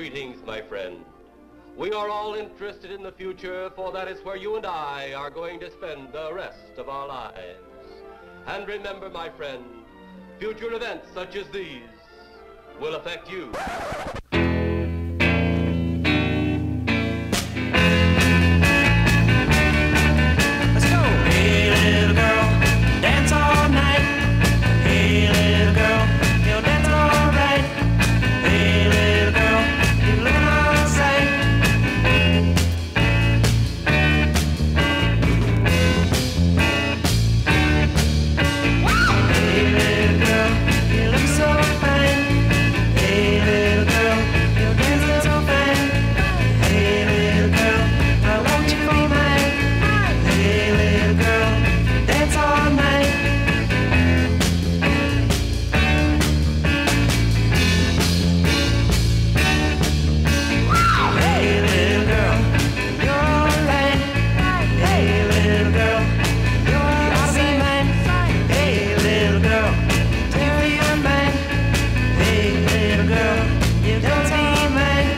Greetings, my friend. We are all interested in the future, for that is where you and I are going to spend the rest of our lives. And remember, my friend, future events such as these will affect you. Let's go! Hey, little girl, dance all night. Hey, little girl, you'll dance all right. Hey, little girl, you're looking all sight. Hey, little girl, you look so fine. Hey, little girl, you're dancing so fine. Hey, little girl, I want you for mine. Hey, little girl, dance all night. Hey, little girl, you're alright. Hey, little girl, you ought to be mine. Hey, little girl, do you feel mine? Hey, little girl, you don't be mine.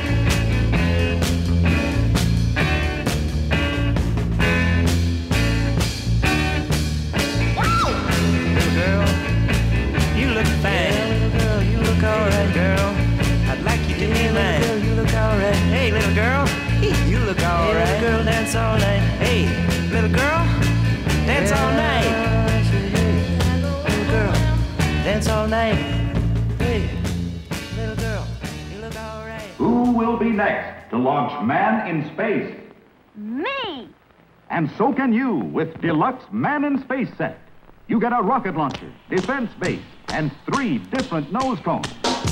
Little girl, you look fine. Little girl, you look alright, girl. I'd like you to be mine. Little girl, you look alright. Hey, little girl, you look alright. Hey, little girl, dance all night. Hey, little girl, dance all night. Little girl, dance all night. Hey, little girl, you look alright. Who will be next to launch man in space? Me! And so can you with Deluxe Man in Space set. You get a rocket launcher, defense base, and 3 different nose cones.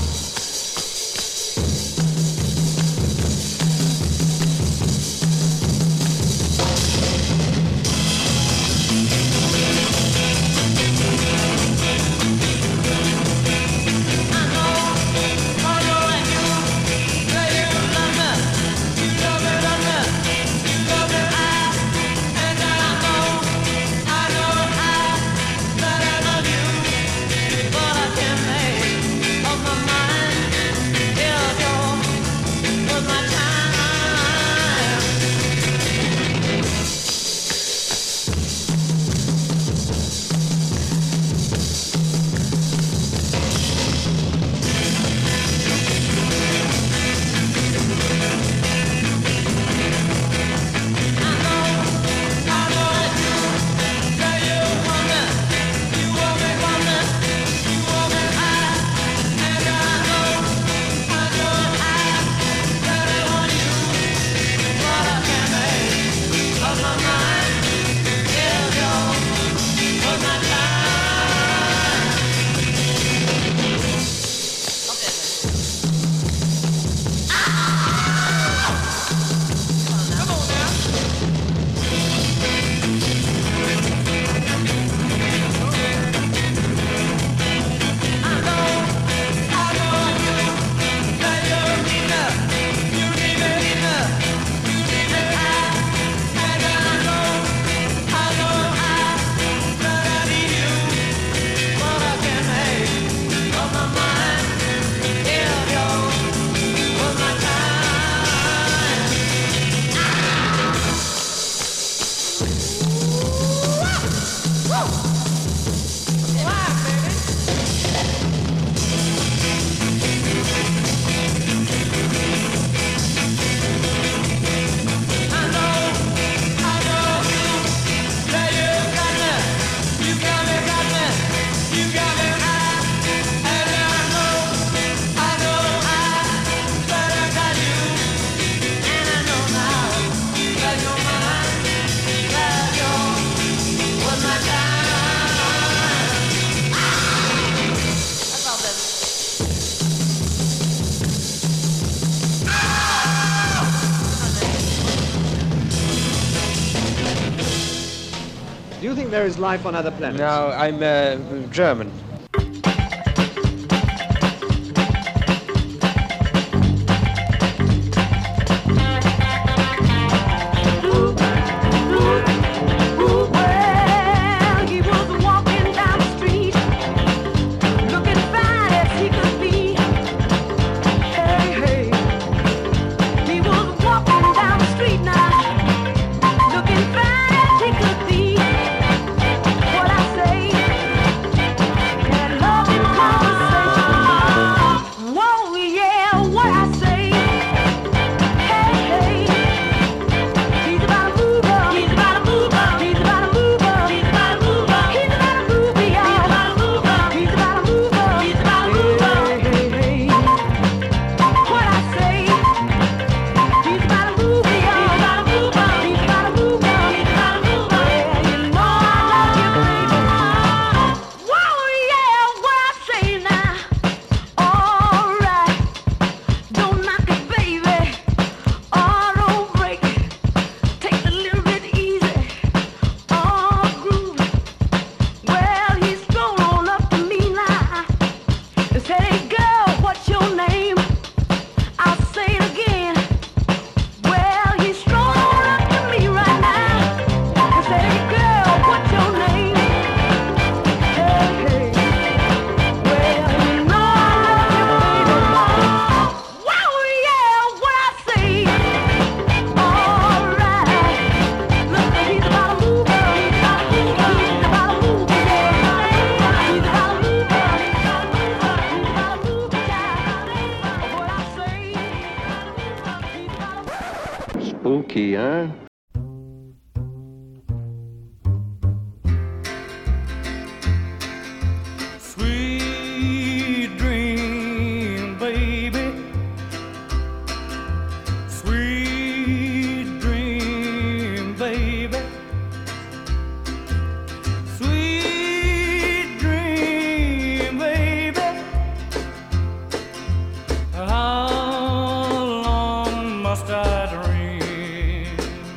Do you think there is life on other planets? No, I'm German. key, huh? Sweet dream, baby. Sweet dream, baby. Sweet dream, baby. How long must I dream?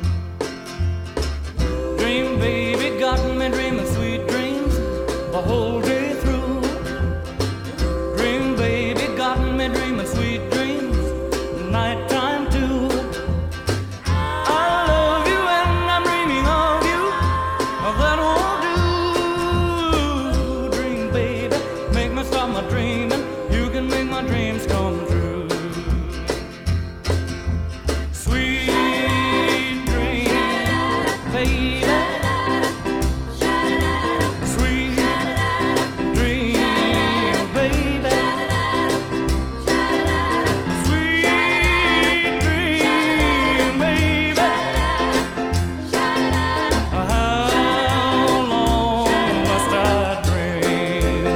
Dream, baby, got me dreaming sweet dreams the whole day through. Dream, baby, got me dreaming sweet dreams nighttime too. I love you and I'm dreaming of you. That won't do. Dream, baby, make me stop my dreaming. You can make my dreams come true. Sweet dream, baby. Sweet dream, baby. Sweet dream, baby. How long must I dream?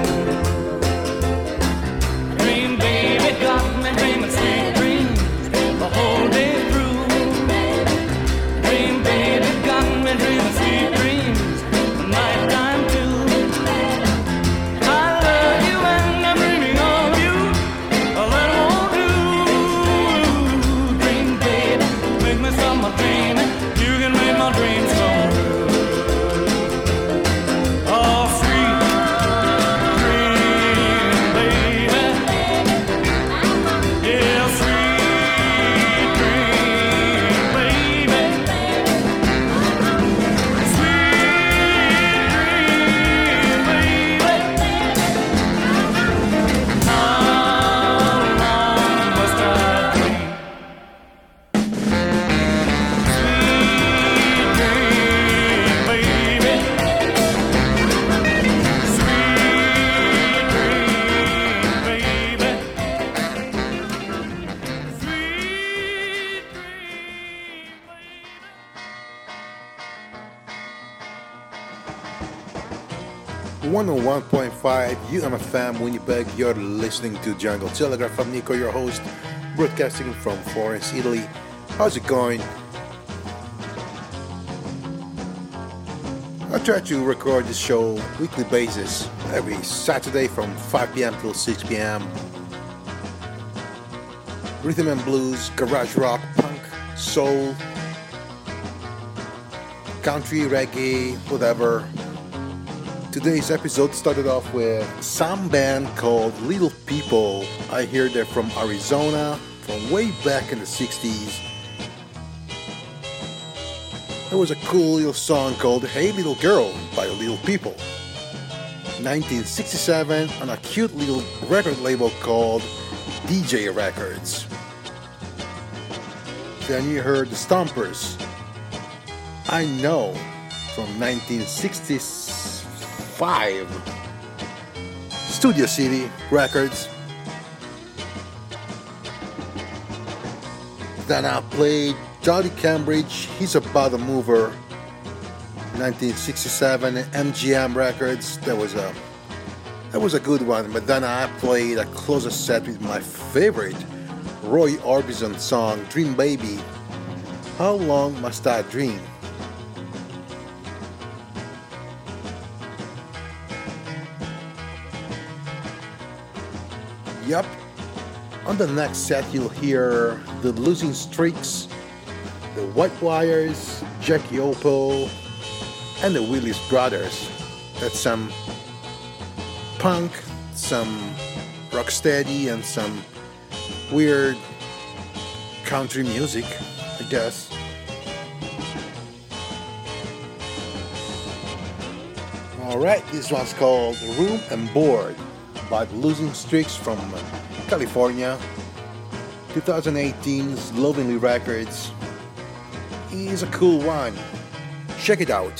Dream, baby, got me dreaming sweet dreams the whole day through. Dream, baby, got me dreaming sweet dreams nighttime too. I love you and I'm dreaming of you. That won't do. Dream, baby, make me stop my dreaming. You can make my dreams come true. Oh, sweet dream, baby. Yeah, sweet dream, baby. Sweet dream, baby. How long must I dream? Sweet dream, baby. Sweet dream, baby. Sweet dream, 101.5 UMFM Winnipeg. You're listening to Jungle Telegraph. I'm Nico, your host, broadcasting from Florence, Italy. How's it going? I try to record this show weekly basis, every Saturday from 5 p.m. till 6 p.m. Rhythm and blues, garage rock, punk, soul, country, reggae, whatever. Today's episode started off with some band called Little People. I hear they're from Arizona, from way back in the 60s. There was a cool little song called Hey Little Girl by Little People. 1967 on a cute little record label called DJ Records. Then you heard the Stompers, I Know, from 1965. Studio City Records. Then I played Jolly Cambridge, He's About a Mover, 1967, MGM Records. That was a good one. But then I played a closer set with my favorite Roy Orbison song, Dream Baby, How Long Must I Dream? Yup. On the next set, you'll hear the Losing Streaks, the White Wires, Jackie Opel, and the Willis Brothers. That's some punk, some rocksteady, and some weird country music, I guess. Alright, this one's called Room and Board by the Losing Streaks from California. 2018's Lovingly Records. Is a cool one. Check it out.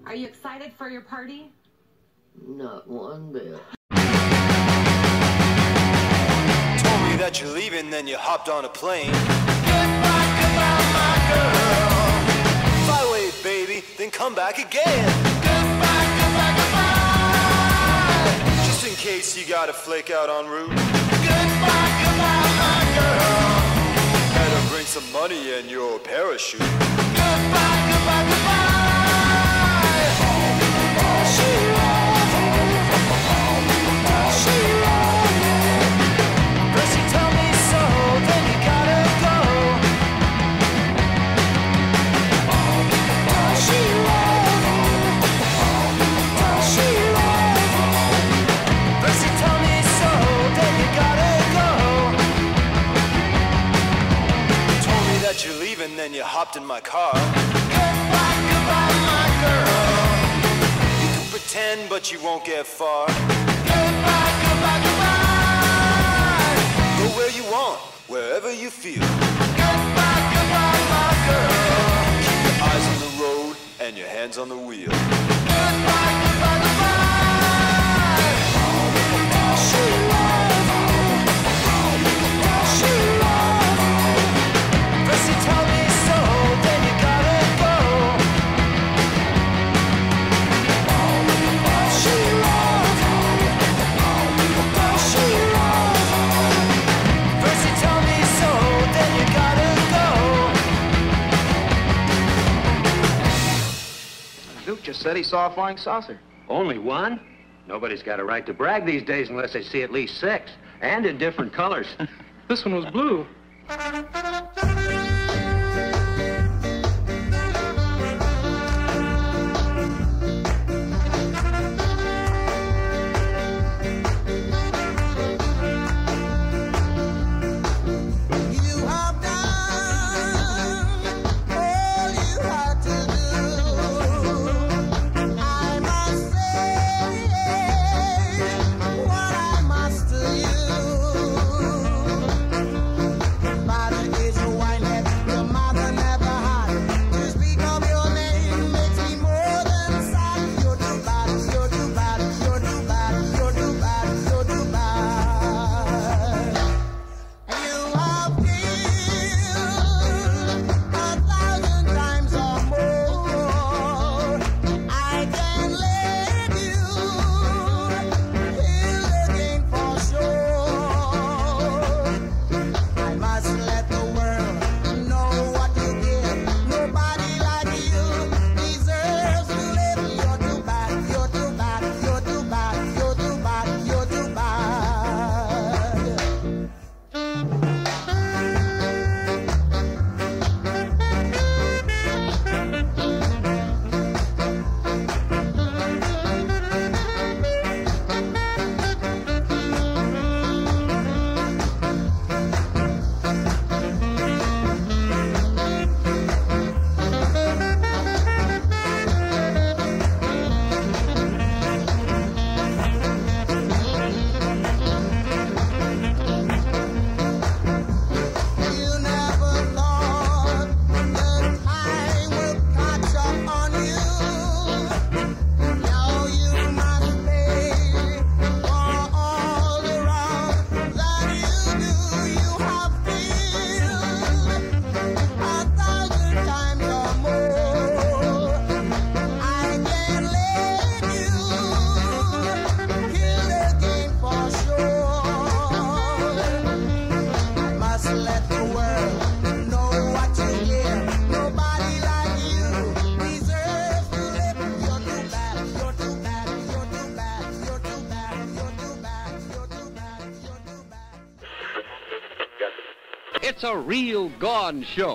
Are you excited for your party? Not one bit. Told me that you're leaving, then you hopped on a plane. Goodbye, goodbye, my girl. Fly away, baby, then come back again. Goodbye, goodbye, goodbye. Just in case you gotta flake out en route. Goodbye, goodbye, my girl. Better bring some money and your parachute. Goodbye, goodbye, goodbye. First you tell me so, then you gotta go. First you tell me so, then you gotta go. Told me that you're leaving, then you hopped in my car. Goodbye, goodbye, my girl. You can pretend, but you won't get far. Goodbye, goodbye, goodbye. Go where you want, wherever you feel. Goodbye, goodbye, my girl. Keep your eyes on the road and your hands on the wheel. Goodbye, goodbye, goodbye. First you tell me so, then you gotta go. First you tell me so, then you gotta go. Duke just said he saw a flying saucer. Only one? Nobody's got a right to brag these days unless they see at least 6, and in different colors. This one was blue. It's a real gone show.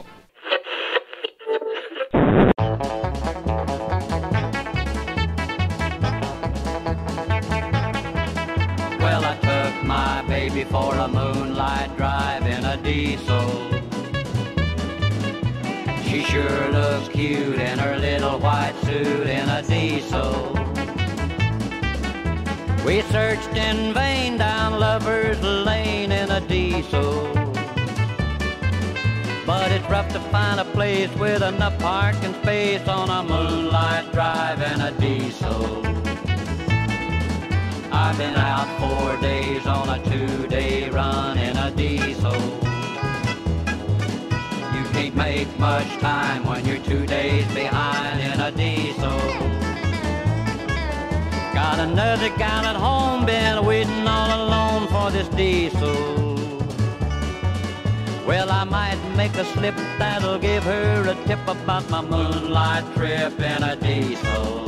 Well, I took my baby for a moonlight drive in a diesel. She sure looks cute in her little white suit in a diesel. We searched in vain down Lover's Lane in a diesel. but it's rough to find a place with enough parking space on a moonlight drive in a diesel. I've been out 4 days on a 2-day run in a diesel. You can't make much time when you're 2 days behind in a diesel. Got another gal at home, been waiting all alone for this diesel. Well, I might make a slip that'll give her a tip about my moonlight trip in a diesel.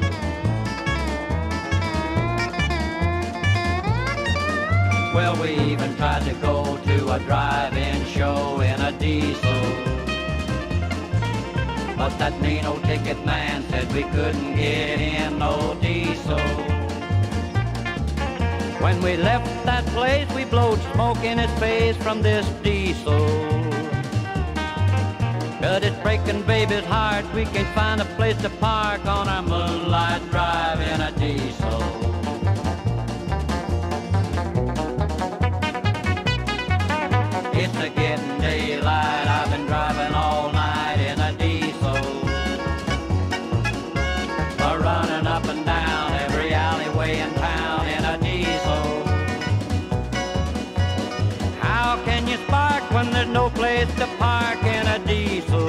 Well, we even tried to go to a drive-in show in a diesel, but that mean old ticket man said we couldn't get in no diesel. When we left that place, we blowed smoke in his face from this diesel. But it's breaking baby's heart, we can't find a place to park on our moonlight drive in a diesel. It's a getting daylight, I've been driving all night in a diesel, running up and down every alleyway in town in a diesel. How can you spark when there's no place to park in a diesel?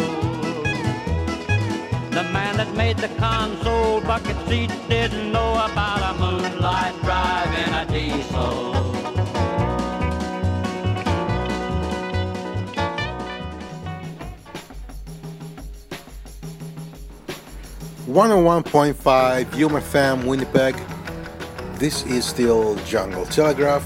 The man that made the console bucket seats didn't know about a moonlight drive in a diesel. .5 UMFM Winnipeg. This is still Jungle Telegraph.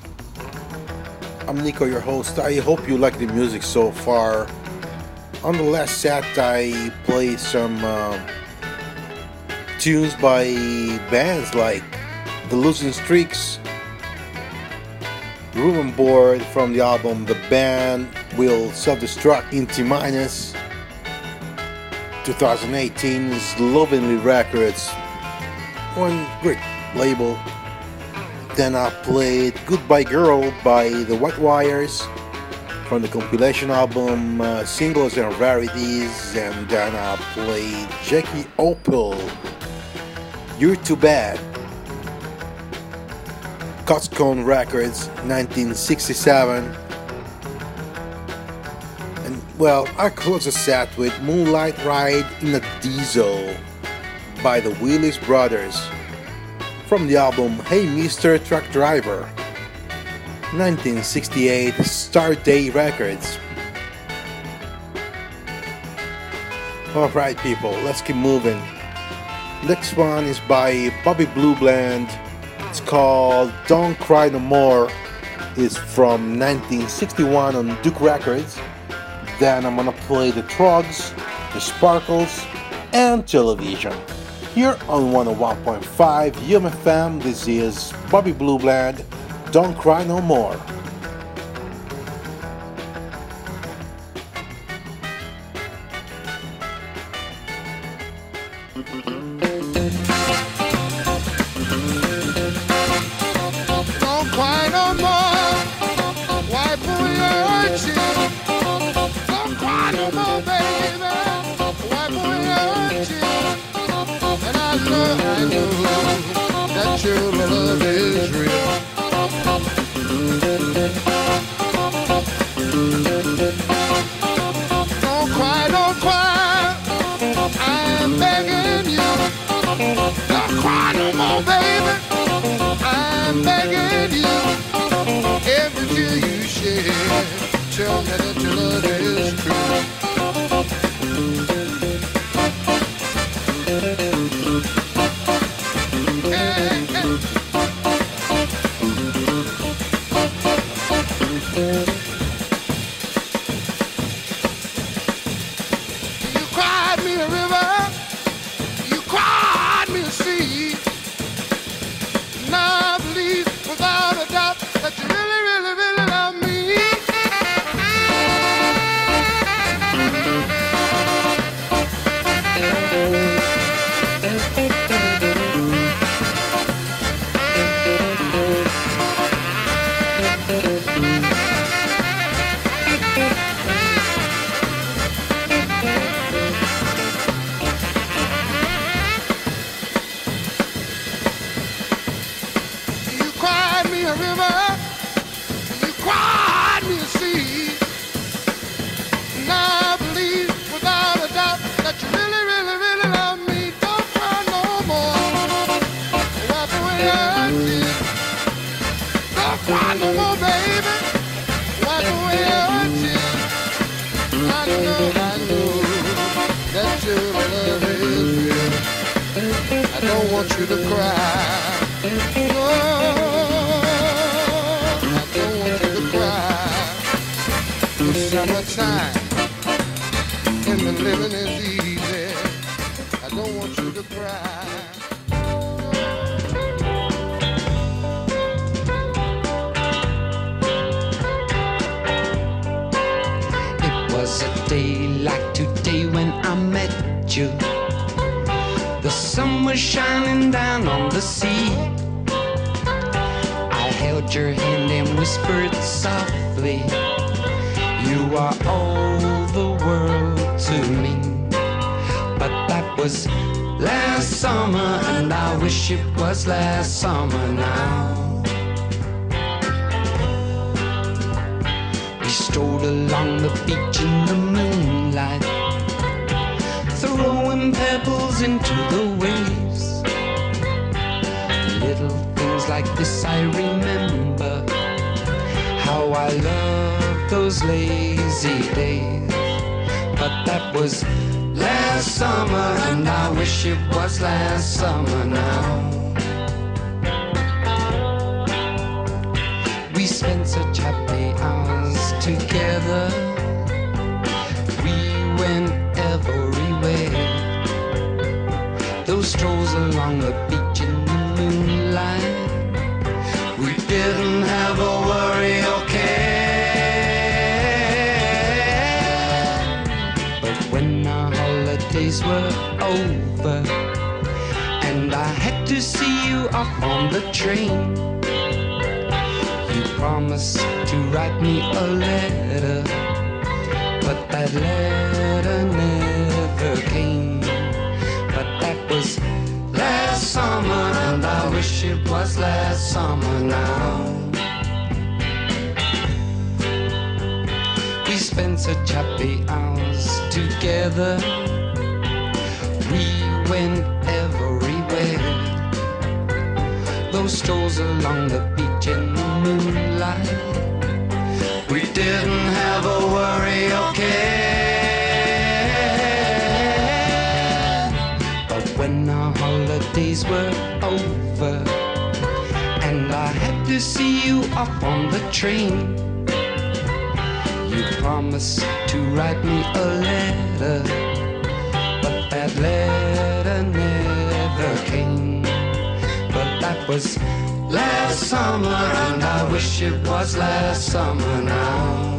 I'm Nico, your host. I hope you like the music so far. On the last set, I played some tunes by bands like The Losing Streaks, Room and Board from the album The Band Will Self-Destruct in T-minus. 2018's Slovenly Records, one great label. Then I played Goodbye Girl by the White Wires from the compilation album Singles and Rarities, and then I played Jackie Opel, You're Too Bad, Cotscone Records, 1967. Well, I close the set with Moonlight Ride in a Diesel by the Willis Brothers from the album Hey Mr. Truck Driver, 1968 Star Day Records. Alright people, let's keep moving. Next one is by Bobby Blue Bland. It's called Don't Cry No More. It's from 1961 on Duke Records. Then I'm gonna play the Trogs, the Sparkles, and Television. Here on 101.5 UMFM, this is Bobby Blue Bland, Don't Cry No More. Don't cry no more, wipe away your tears. Don't cry no more, baby, wipe away your tears. And I know that your love is real. Don't cry, I'm begging you. Don't cry no more, baby, I'm begging you. Every tear you shed, tell me that your love is true. Hey, hey. You cried me a river, you cried me a sea. Now I believe without a doubt that you really, really, really love me. a river, you cried me a sea. Now I believe without a doubt that you really, really, really love me. Don't cry no more. Wipe away your tears. Don't cry no more, baby. Wipe away your tears. I know that your love is real. I don't want you to cry. No, I don't want you to cry. The summertime and the living is easy. I don't want you to cry. It was a day like today when I met you. The sun was shining down on the sea. I held your hand and whispered softly, you are all the world to me. But that was last summer, and I wish it was last summer now. We strolled along the beach in the moonlight, throwing pebbles into the waves. Little things like this I remember, how I loved those lazy days. But that was last summer, and I wish it was last summer now. We spent such happy hours together. We went everywhere. Those strolls along the beach in the moonlight, we didn't have a worry or care. But when our holidays were over and I had to see you off on the train, you promised to write me a letter, but that letter never came. But that was last summer, and I wish it was last summer now. We spent such happy hours together. We went everywhere. Those strolls along the beach in the moonlight, we didn't have a worry or care. But when our holidays were over and I had to see you off on the train, you promised to write me a letter, but that letter never came. But that was last summer, and I wish it was last summer now.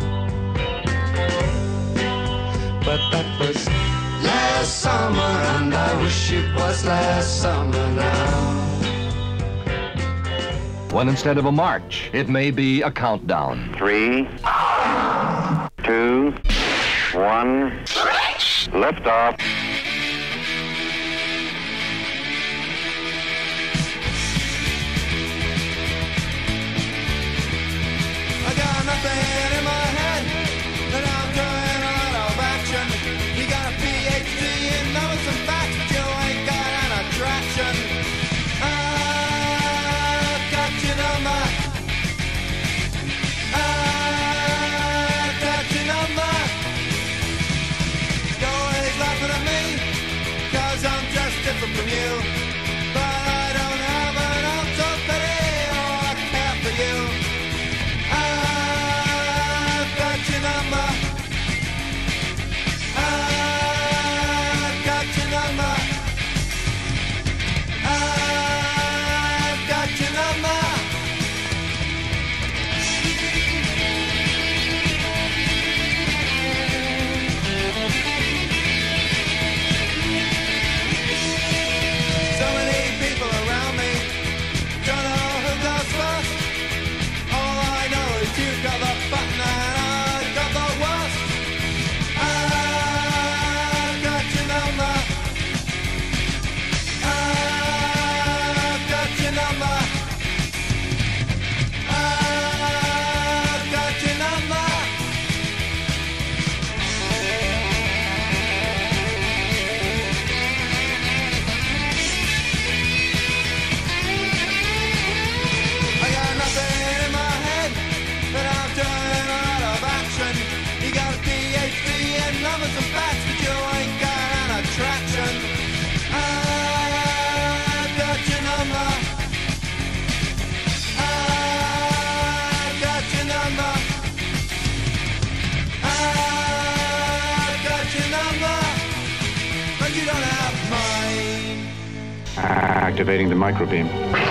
But that was last summer, and I wish it was last summer now. When instead of a march, it may be a countdown. 3, 2, 1, lift off. I got nothing in my head, and I'm doing a lot of action. You got a PhD in knowing some facts, but you ain't got an attraction. I've got your number. I've got your number. You're always laughing at me. Activating the microbeam.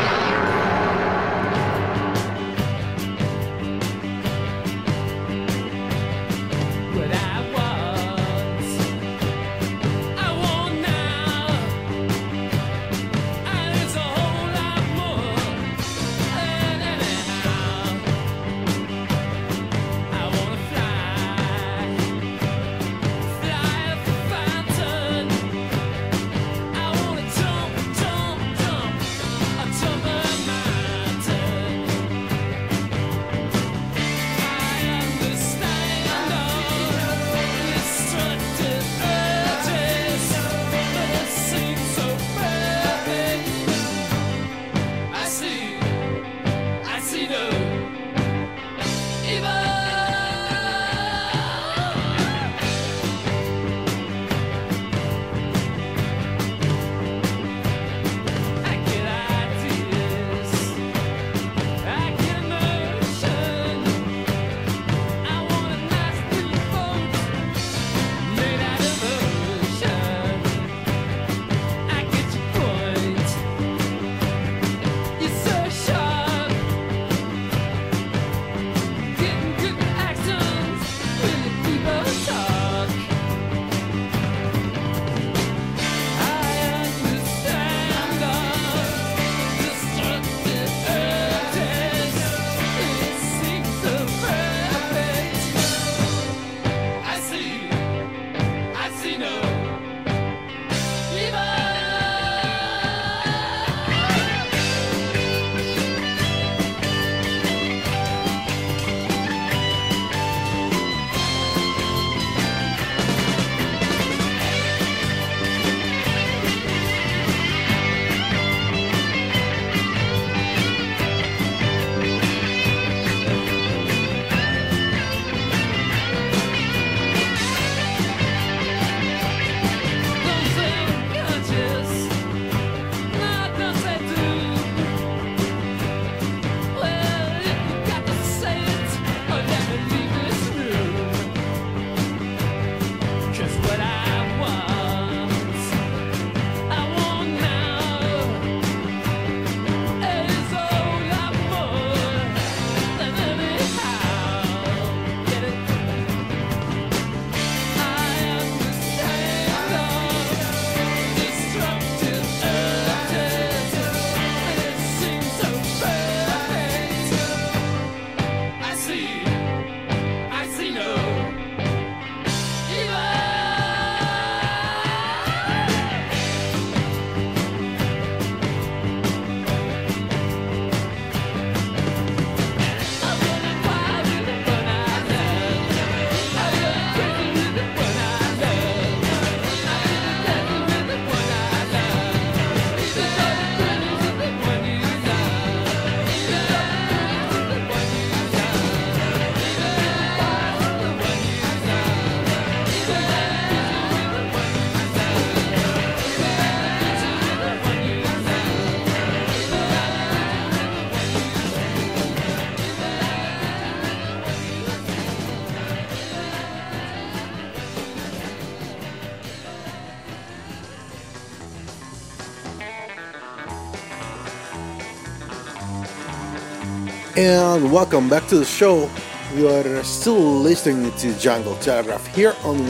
And welcome back to the show. You are still listening to Jungle Telegraph here on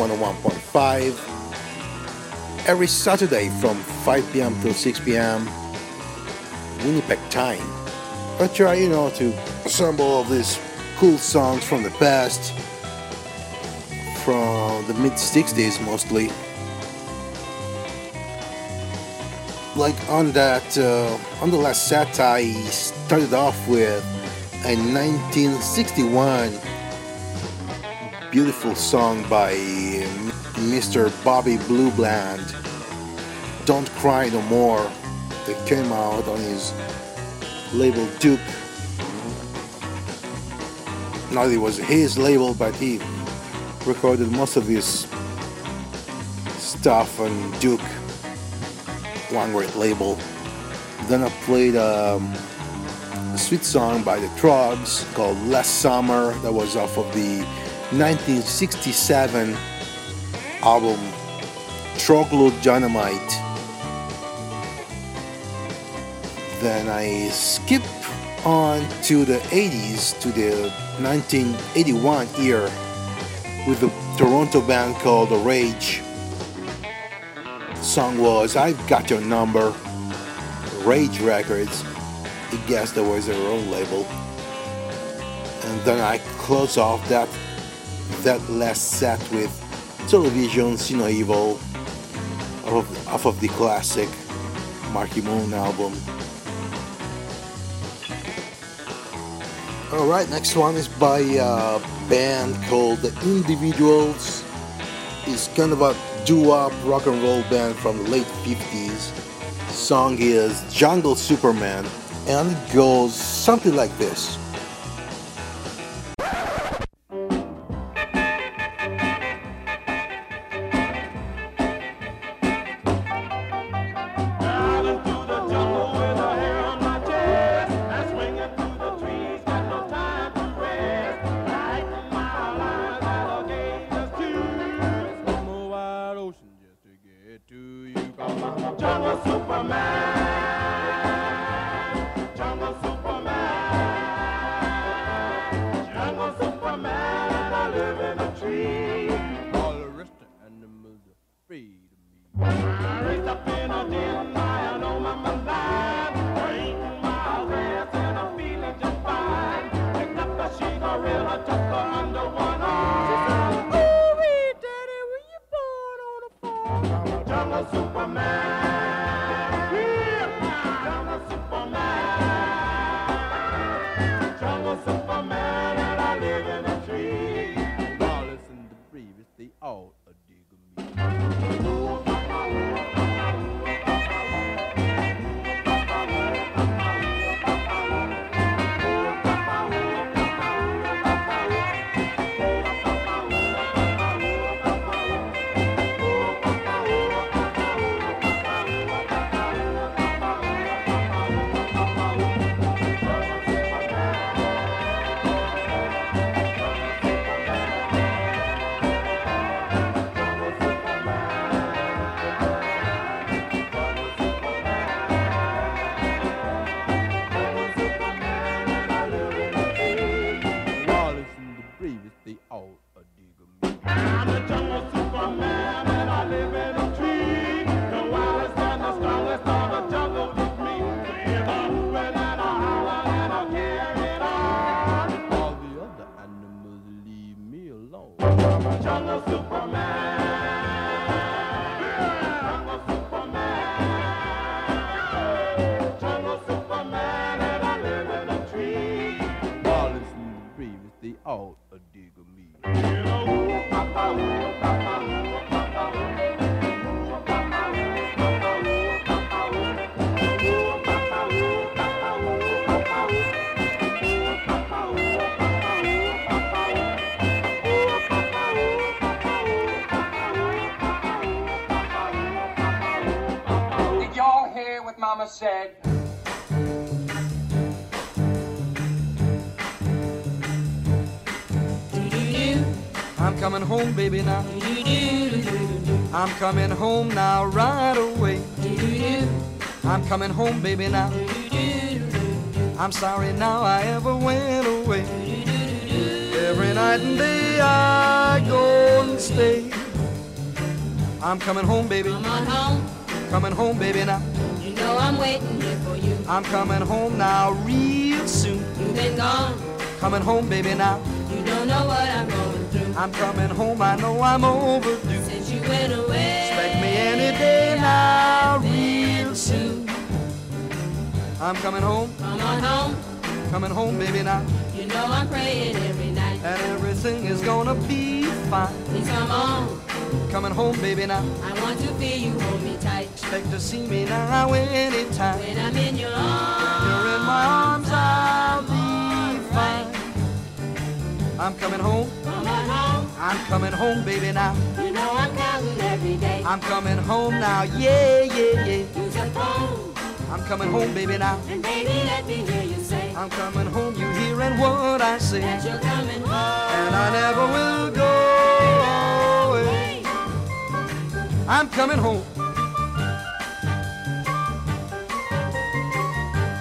101.5 every Saturday from 5 p.m. till 6 p.m. Winnipeg time. I try, to assemble all these cool songs from the past, from the mid-60s mostly. Like on the last set, I started off with a 1961 beautiful song by Mr. Bobby Blue Bland, Don't Cry No More, that came out on his label Duke. Not it was his label, but he recorded most of his stuff on Duke, one great label. Then I played a sweet song by the Troggs called Last Summer, that was off of the 1967 album Troglodyte. Then I skip on to the 80s, to the 1981 year with the Toronto band called The Rage. The song was I've Got Your Number, Rage Records. I guess that was their own label. And then I close off that last set with Television See No Evil off of the classic Marky Moon album. Alright, next one is by a band called The Individuals. It's kind of a doo-wop rock and roll band from the late 50s. The song is Jungle Superman, and it goes something like this. Said. I'm coming home, baby, now. I'm coming home now, right away. I'm coming home, baby, now. I'm sorry now I ever went away. Every night and day I go and stay. I'm coming home, baby. Come on home. Coming home, baby, now. You know I'm waiting here for you. I'm coming home now real soon. You've been gone. Coming home, baby, now. You don't know what I'm going through. I'm coming home, I know I'm overdue. Since you went away. Expect me any day now real soon. I'm coming home. Come on home. Coming home, baby, now. You know I'm praying every night. And everything is gonna be fine. Please come on. Coming home, baby, now. I want to feel you hold me tight. Expect to see me now anytime. When I'm in your arms. When you're in my arms, I'll be fine. I'm coming home. Come on home. I'm coming home, baby, now. You know I'm counting every day. I'm coming home now, yeah, yeah, yeah. Use the phone. I'm coming home, baby, now. And baby, let me hear you say. I'm coming home, you hearing what I say. That you're coming home. And I never will go away. I'm coming home.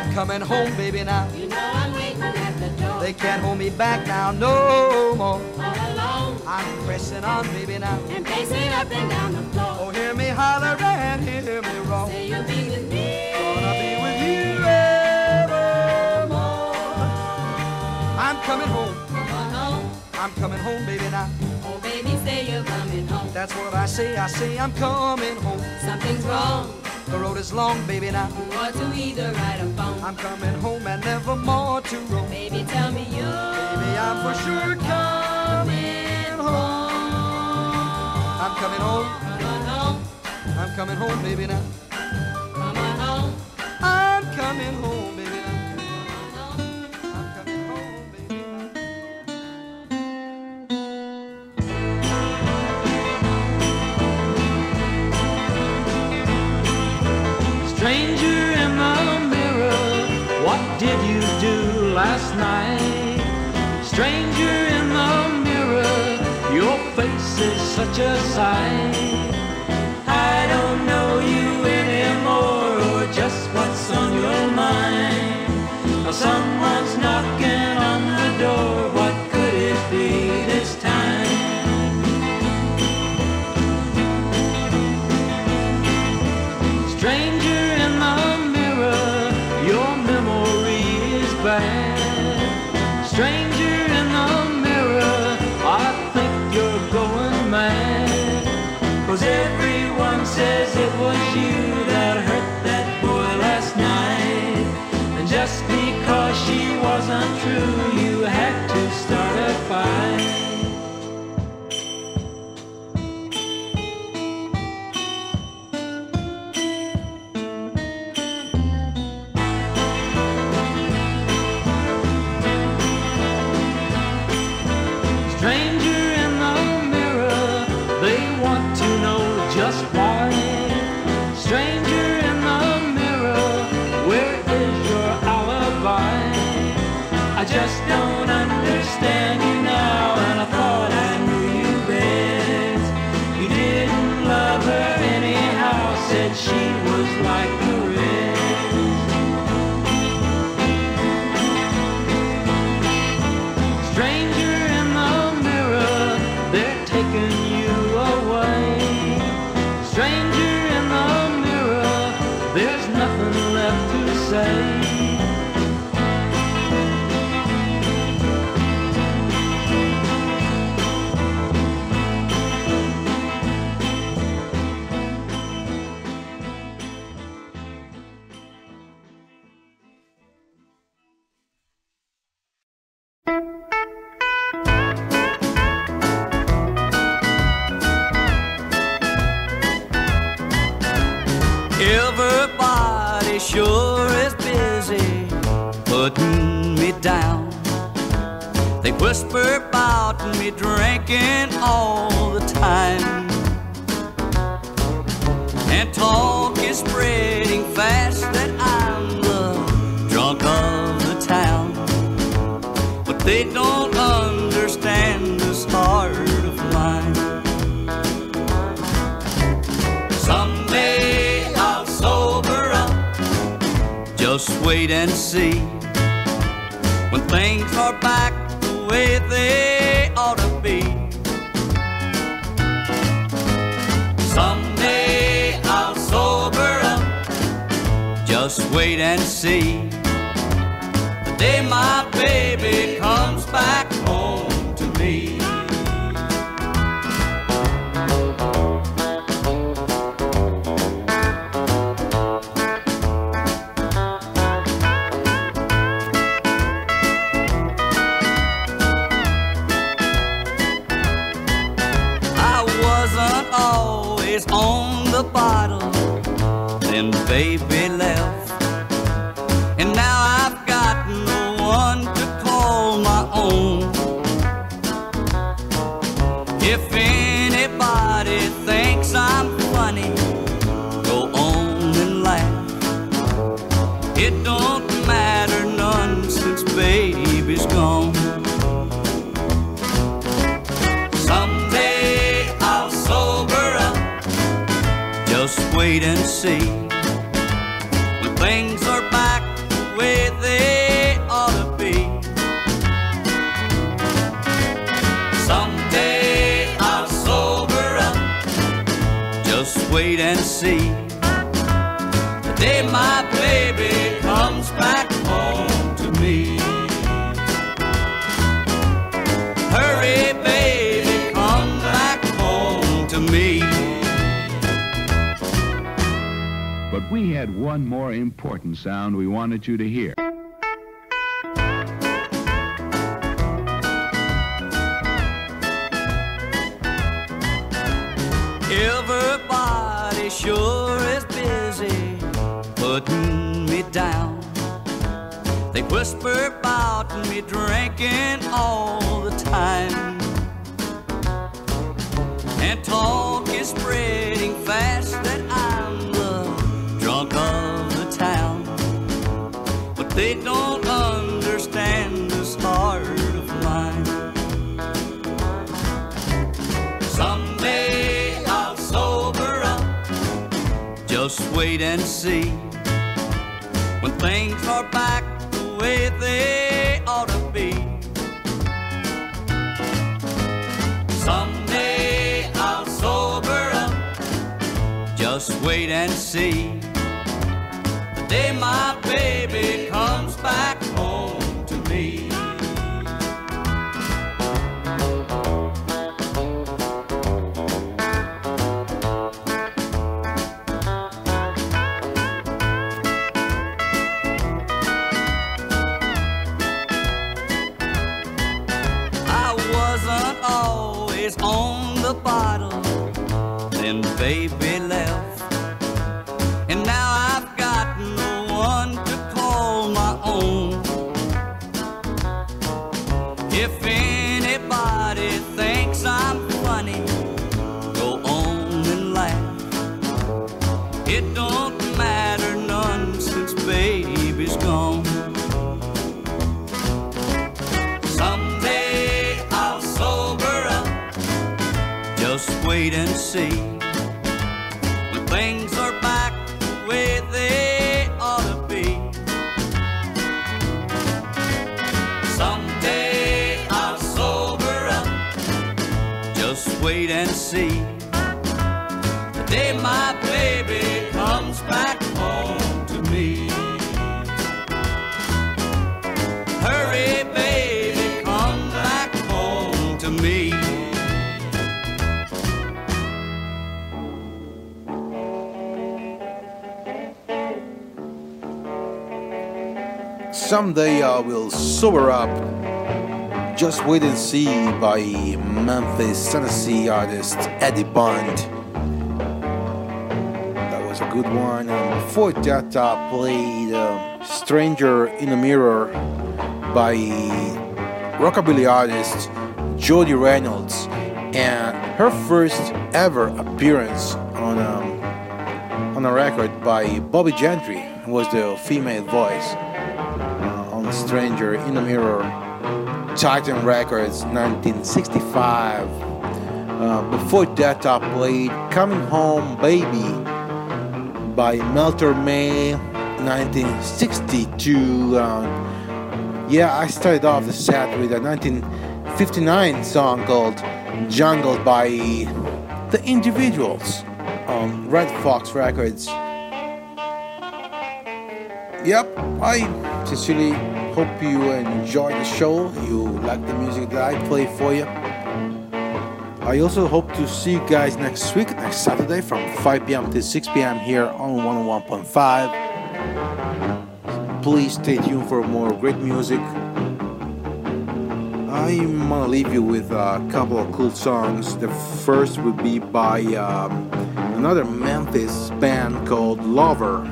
I'm coming home, baby, now. You know I'm waiting at the door. They can't hold me back now no more. All alone. I'm pressing on, baby, now. And pacing up and down the floor. Oh, hear me holler and hear me roar. Say you'll be with me. Gonna be with you evermore. I'm coming home. Come on home. I'm coming home, baby, now. Oh, baby, say you're coming home. That's what I say I'm coming home. Something's wrong. The road is long, baby, now. You ought to either write a phone. I'm coming home and never more to roam. Baby, tell me you. Baby, I'm for sure coming home. I'm coming home. Come on home. I'm coming home, baby, now. Come on home. I'm coming home, baby, now. I'm coming home, baby, Stranger in the mirror, what did you do last night? Stranger in the mirror, your face is such a sight. I don't know you anymore, or just what's on your mind. Now someone's knocking on the door, what could it be this time? Stranger in the mirror, your memory is bad. Stranger in the mirror, I think you're going mad. 'Cause everyone says it was you that hurt that boy last night. And just because she wasn't true, you had to start a fight. Stranger in the mirror, they want to know just why. Stranger in the mirror, where is your alibi? I just don't understand you now, and I thought I knew you best. You didn't love her anyhow, said she was like the rest. Stranger in the mirror, they're taking you away. Stranger in the mirror, there's nothing left to say. Everybody sure is busy putting me down. They whisper about me drinking all the time, and talk is spreading fast that I'm the drunk of the town. But they don't understand this heart of mine. Someday I'll sober up, just wait and see. When things are back the way they ought to be. Someday I'll sober up, just wait and see. The day my baby comes back home to me. Always on the bottle, then baby left, and now I've got no one to call my own. If anybody thinks I'm funny, go on and laugh. It don't matter none since baby's gone. Someday I'll sober up, just wait and see. When things are back the see the day my baby comes back home to me. Hurry, baby, come back home to me. But we had one more important sound we wanted you to hear. Everybody sure is busy putting me down. They whisper about me drinking all the time, and talk is spreading fast that I'm the drunk of the town. But they don't understand this heart of mine. Someday I'll sober up, just wait and see. When things are back the way they ought to be. Someday I'll sober up, just wait and see. The day my baby comes back home to me. Always on the bottle, then baby left, and now I've got no one to call my own. If anybody thinks I'm funny, go on and laugh. It don't matter none since baby's gone. Someday I'll sober up, just wait and see. When things are back the way they ought to be. Someday I'll sober up, just wait and see. The day my baby comes back home to me. Hurry, baby, come back home to me. Someday I Will Sober Up, Just Wait and See by Memphis, Tennessee artist Eddie Bond. That was a good one. Before that I played Stranger in the Mirror by rockabilly artist Jody Reynolds, and her first ever appearance on a record by Bobby Gentry was the female voice. Stranger in the Mirror, Titan Records, 1965. Before that I played Coming Home Baby by Melter May, 1962. I started off the set with a 1959 song called Jungle by The Individuals on Red Fox Records. I sincerely hope you enjoy the show. You like the music that I play for you. I also hope to see you guys next week, next Saturday from 5 p.m. to 6 p.m. here on 101.5. Please stay tuned for more great music. I'm gonna leave you with a couple of cool songs. The first would be by another Memphis band called Lover.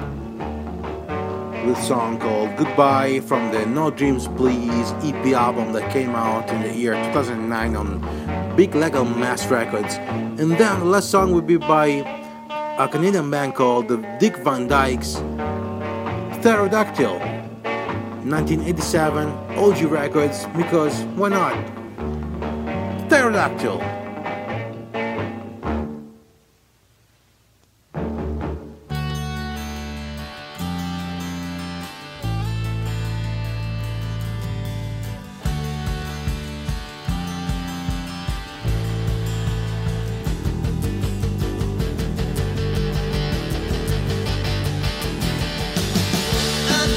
This song called Goodbye from the No Dreams Please EP album that came out in the year 2009 on Big Legal Mass Records. And then the last song would be by a Canadian band called the Dick Van Dyke's Pterodactyl, 1987 OG Records, because why not? Pterodactyl.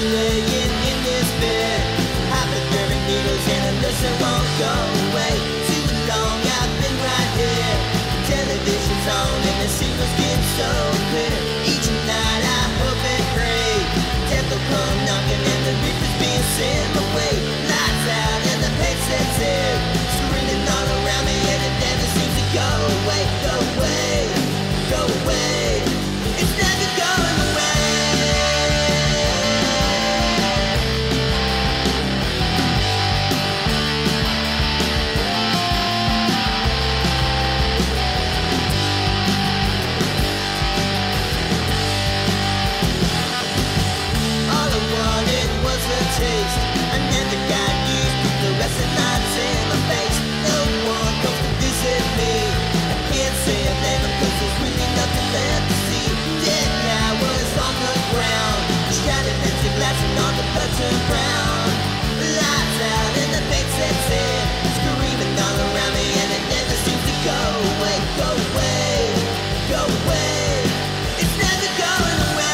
laying in this bed, hypodermic needles and a nurse that won't go away. Too long I've been right here. Television's on and the signals get so clear. Each night I hope and pray death will come knocking and the reaper's being sent my way. Lights out and the pain sets in, screaming all around me and it never seems to go away, go away, go away. It's never going away. All I wanted was a taste. I never got used to the rest of nights in my face. No one comes to visit me. I can't say I blame them 'cause there's really nothing left to see. Dead cowards on the ground, shattered empty glass and all the blood turned brown. Lights out and the pain sets in, screaming all around me and it never seems to go away, go away, go away. It's never going away.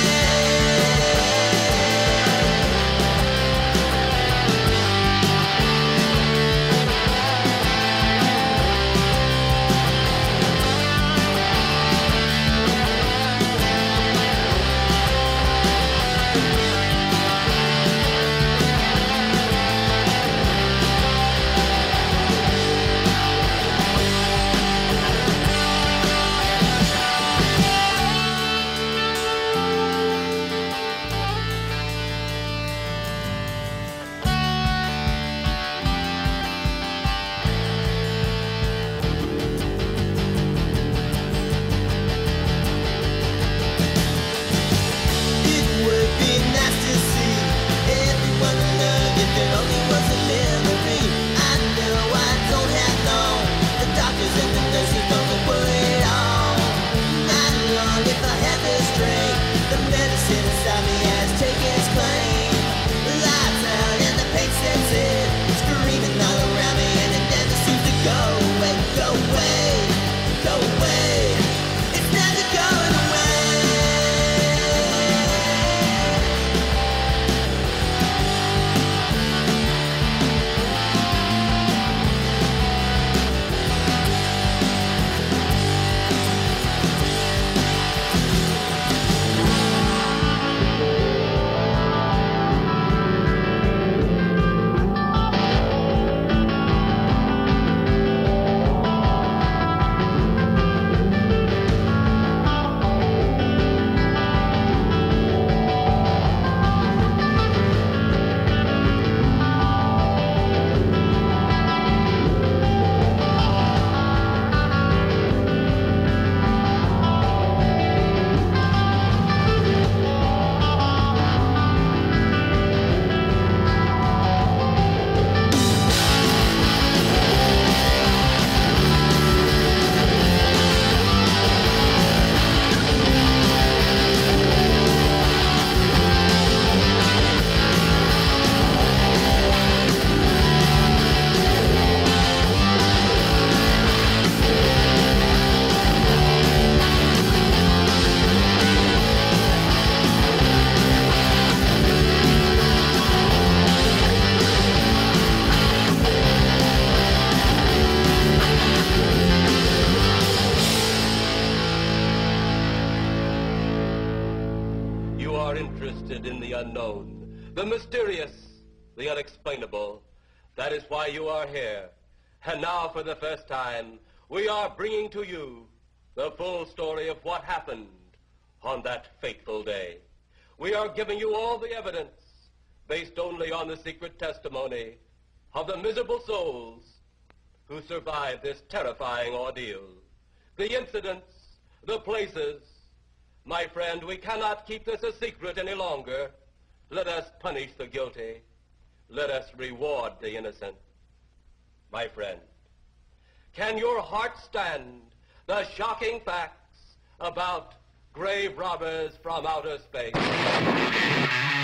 It would be nice to see everyone learn if there only was a memory. I know I don't have long. The doctors and the nurses don't worry at all. Not long if I had the strength. The medicine inside me has taken its claim. Lights out and the pain sets in, screaming all around me and it never seems to go away, go away, go away. It's never going away. You are interested in the unknown, the mysterious, the unexplainable. That is why you are here. And now, for the first time, we are bringing to you the full story of what happened on that fateful day. We are giving you all the evidence based only on the secret testimony of the miserable souls who survived this terrifying ordeal. The incidents, the places. My friend, we cannot keep this a secret any longer. Let us punish the guilty. Let us reward the innocent. My friend, can your heart stand the shocking facts about grave robbers from outer space?